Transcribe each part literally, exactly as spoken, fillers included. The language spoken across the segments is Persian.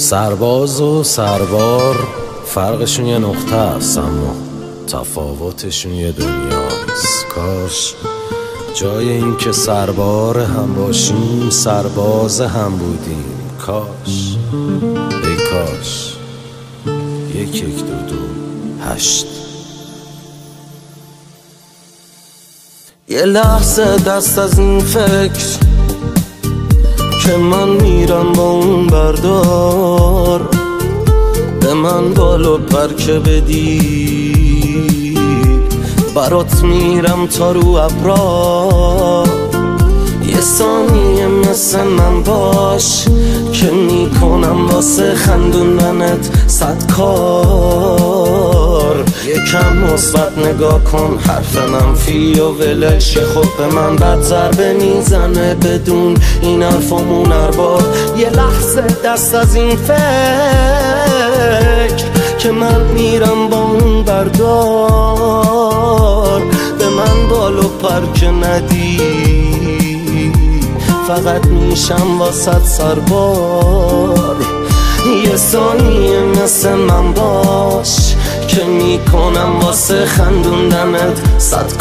سرباز و سربار فرقشون یه نقطه است، اما تفاوتشون یه دنیاست. کاش جای این که سربار هم باشیم سرباز هم بودیم. کاش ای کاش یک یک دو دو هشت. یه لحظه دست از این فکر که من میرم با اون بردار، به من بالو پر که بدی برات میرم تا رو ابرا. یه ثانیه مثل من باش که میکنم واسه خندوندنت صد کار. یکم مثبت نگاه کن، حرف منفی و ولش. خب به من بد ضربه میزنه بدون این حرفامون هر بار. یه لحظه دست از این فکر که من میرم با اون بردار، به من بالو پر که ندی فقط میشم واسط سربار. یه ثانیه مثل من باش که میکنم واسه خندوندنت صد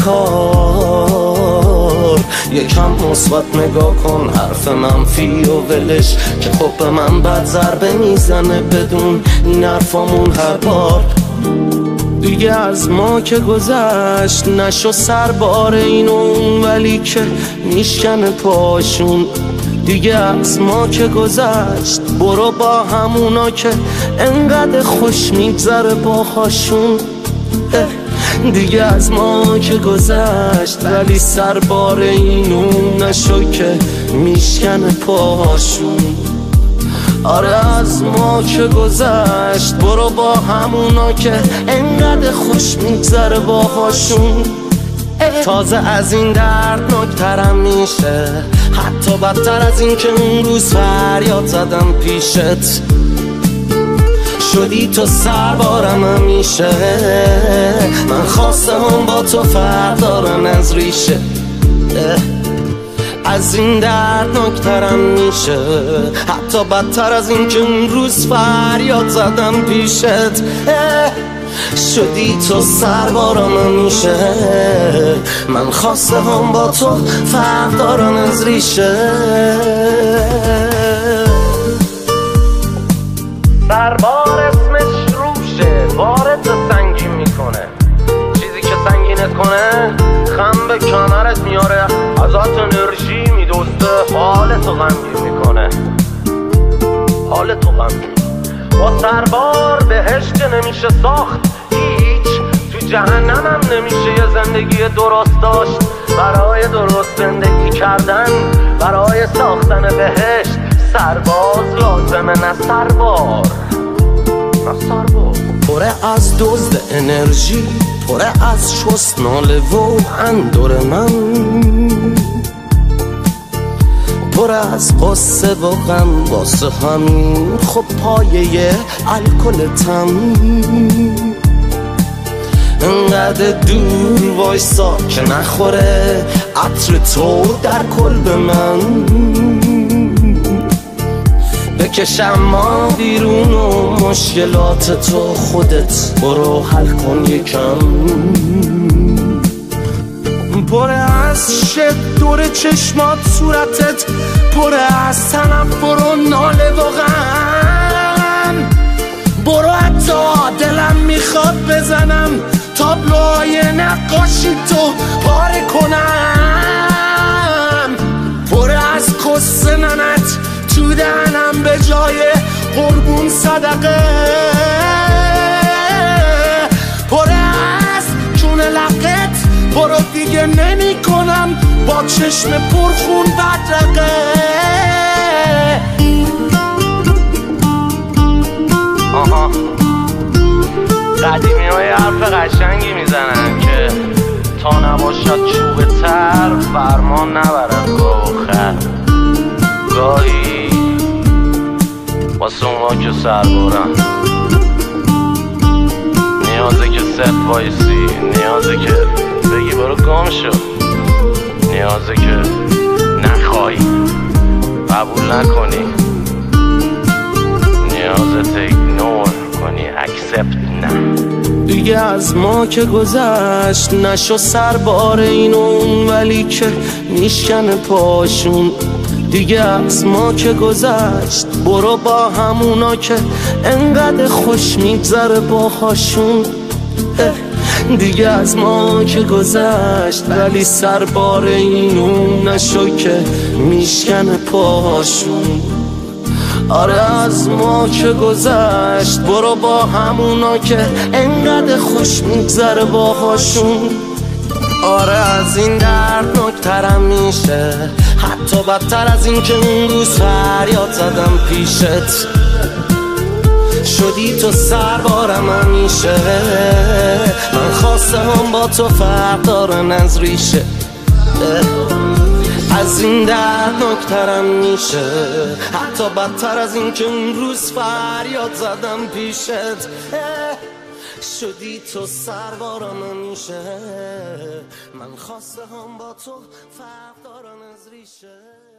کار. یکم مثبت نگاه کن، حرف منفی و ولش که خب به من بد ضربه میزنه بدون این حرفامون هر بار. دیگه از ما که گذشت نشو سربار این و اون، ولی که میشکنه پاشون. دیگه از ما که گذشت برو با همونا که انقدر خوش میگذره باهاشون. دیگه از ما که گذشت ولی سربار این و اون نشو که میشکنه پاشون. آره از ما که گذشت برو با همونا که انقدر خوش میگذره باهاشون. تازه از این دردناکترم میشه، حتی بدتر از این که اون روز فریاد زدم پیشت. شدی تو سربارم همیشه، من خواسته هم با تو فردارن از ریشه. از این دردناکترم میشه، حتی بدتر از این که اون روز فریاد زدم پیشت. شدی تو سربارم همیشه، من خواسته هم با تو فرق دارن از ریشه. سربار اسمش روشه، بارت سنگین میکنه. چیزی که سنگینت کنه خم به کنارت میاره، ازات انرژی میدوسته، حالتو غمگین میکنه. حالتو غمگین با سربار بهشت نمیشه ساخت، هیچ تو جهنم هم نمیشه یه زندگی درست داشت. برای درست زندگی کردن، برای ساختن بهشت سرباز لازمه، نه سربار، نه سربار. پره از دزد انرژی، پره از شست ناله و اندور من، پر از قصه و غم واسه همین خب پایه الکل تم. انقدر دور وایسا که نخوره عطر تو در کلب من. بکشم ما بیرون و مشکلات تو خودت برو حل کن یکم. پر از شد دور چشمات صورتت، پر از تنفر و ناله و غم. برو حتی دلم میخواد بزنم تابلوهای نقاشی تو پاره کنم. پر از قصه ننت تو دهنم به جای قربون صدقه. پر از چون لقت برو دیگه نمی کنم با چشم پرخون بدرقه. آها قدیمی های حرف قشنگی میزنن که تا نباشد چوب تر فرمان نبرد گوخر. گاهی واسه اونها که سربارن نیازه که صف وایسی، نیازه که بگی برو گم شو، نیازه که نخوای قبول نکنی، نیاز دیگه از ما که گذشت نشو سربار این و اون، ولی که میشکنه پاشون. دیگه از ما که گذشت برو با همونا که انقدر خوش میگذره باهاشون. دیگه از ما که گذشت ولی سربار این و اون نشو که میشکنه پاشون. آره از ما که گذشت برو با همونا که انقدر خوش میگذره باهاشون. آره از این دردناکترم میشه، حتی بدتر از این که اون روز فریاد زدم پیشت. شدی تو سربارم همیشه، من خواسته هم با تو فرق دارن از ریشه. از این دردناکترم میشه، حتی بدتر از این که اون روز فریاد زدم پیشت. شدی تو سربارم همیشه، من خواسته هم با تو فرق دارن از ریشه.